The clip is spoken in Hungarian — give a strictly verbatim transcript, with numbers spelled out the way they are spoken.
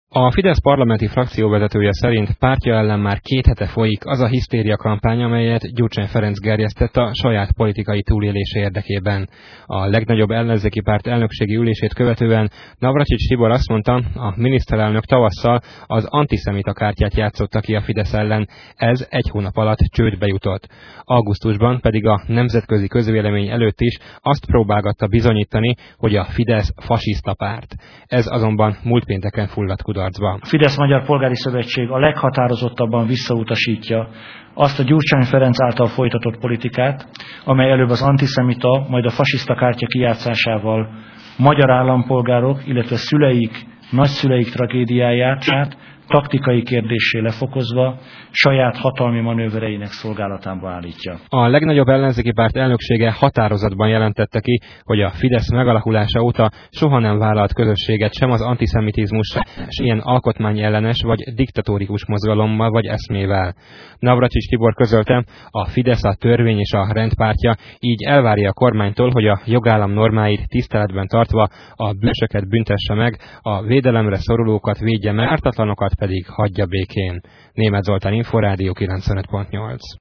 A Fidesz parlamenti frakcióvezetője szerint pártja ellen már két hete folyik az a hisztéria kampány, amelyet Gyurcsány Ferenc gerjesztett a saját politikai túlélése érdekében. A legnagyobb ellenzéki párt elnökségi ülését követően Navracsics Tibor azt mondta, a miniszterelnök tavasszal az antiszemita kártyát játszotta ki a Fidesz ellen, ez egy hónap alatt csődbe jutott. Augusztusban pedig a nemzetközi közvélemény előtt is azt próbálgatta bizonyítani, hogy a Fidesz fasiszta párt. Ez azonban múlt pénteken fulladt kudarcba. A Fidesz Magyar Polgári Szövetség a leghatározottabban visszautasítja azt a Gyurcsány Ferenc által folytatott politikát, amely előbb az antiszemita, majd a fasiszta kártya kijátszásával magyar állampolgárok, illetve szüleik, nagyszüleik tragédiáját taktikai kérdéssé lefokozva saját hatalmi manővereinek szolgálatába állítja. A legnagyobb ellenzéki párt elnöksége határozatban jelentette ki, hogy a Fidesz megalakulása óta soha nem vállalt közösséget sem az antiszemitizmus, és ilyen alkotmányellenes vagy diktatórikus mozgalommal vagy eszmével. Navracsics Tibor közölte, a Fidesz a törvény és a rendpártja, így elvárja a kormánytól, hogy a jogállam normáit tiszteletben tartva a bűnösöket büntesse meg, a védelemre szorulókat védje meg, ártatlanokat pedig hagyja békén. Németh Zoltán, Inforádió kilencvenöt pont nyolc.